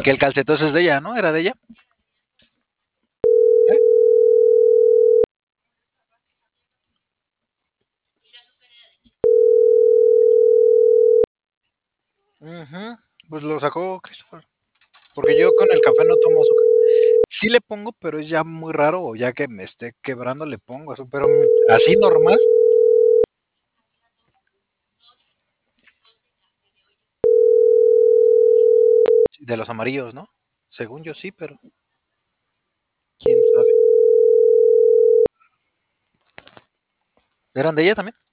Que el calcetón es de ella, ¿no? ¿Era de ella? ¿Eh? Ujú. Pues lo sacó Christopher. Porque yo con el café no tomo azúcar. Sí le pongo, pero es ya muy raro, o ya que me esté quebrando le pongo azúcar. Pero así normal, de los amarillos, ¿no? Según yo sí, pero quién sabe. ¿Eran de ella también?